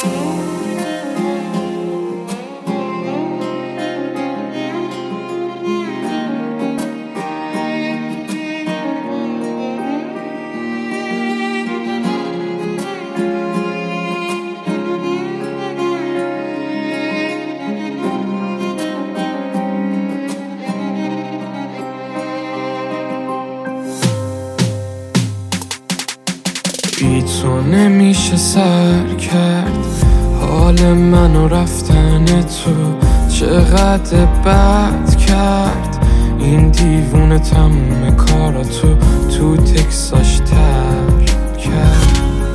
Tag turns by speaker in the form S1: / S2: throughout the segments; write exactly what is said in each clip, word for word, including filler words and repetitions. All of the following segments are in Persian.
S1: بی تو نمیشه سر کرد حال منو رفتن تو چقدر بد کرد این دیوونه تموم کاراتو تو تکساش تر کرد.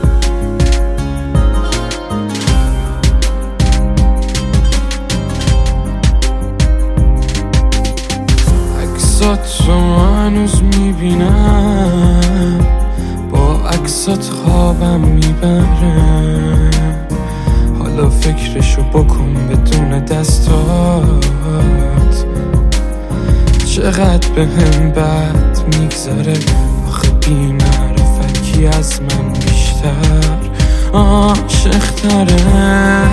S1: عکساتو هنوز میبینم با عکسات خوابم میبره حالا فکرشو بکن بدون دستات چقدر به هم بد میگذره آخه بی معرفت کی از من بیشتر عاشق تره.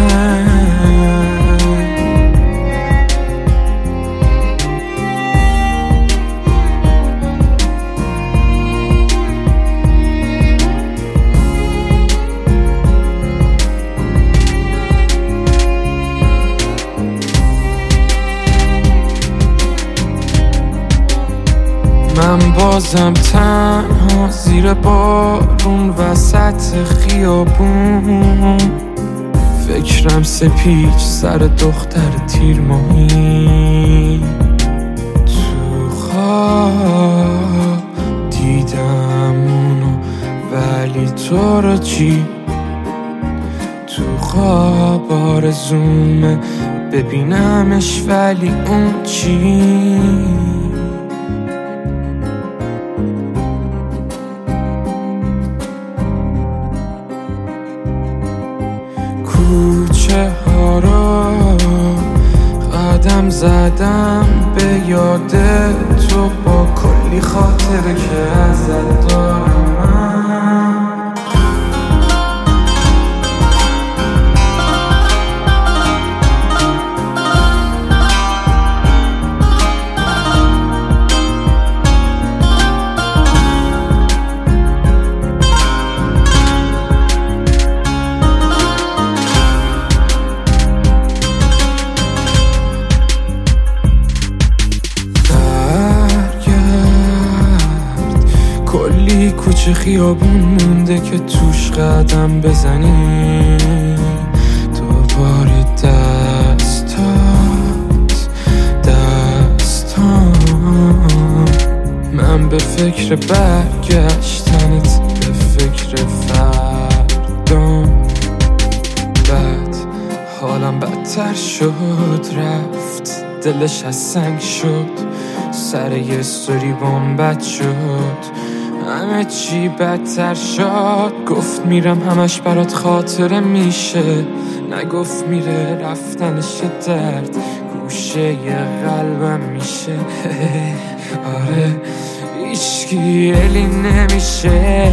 S1: من بازم تنها زیر بارون وسط خیابون فکرم سپیچ سر دختر تیرماهی تو خواب دیدم اونو ولی تو رو چی تو خواب آرزومه ببینمش ولی اون چی کوچه ها رو قدم زدم به یاد تو با کلی خاطره که ازت دارم. کلی کوچه خیابون مونده که توش قدم بزنی دوباره دستات دستان من به فکر برگشتنت به فکر فردام بعد حالم بدتر شد رفت دلش از سنگ شد سر یه استوری بامبت شد همه چی بدتر شد گفت میرم همش برات خاطره میشه نگفت میره رفتنش درد گوشه ی قلبم میشه آره هیچکی الی نمیشه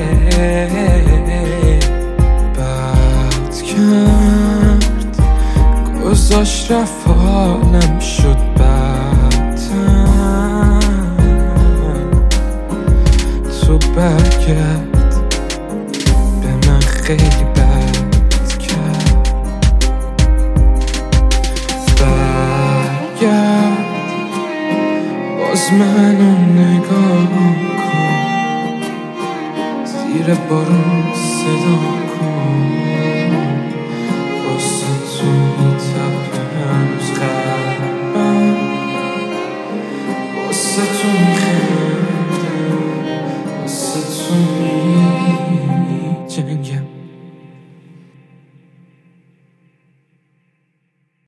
S1: بد کرد گذاشت رفت حالم شد تو برگرد به من خیلی بد کرد برگرد باز منو نگاه کن زیر بارون صدا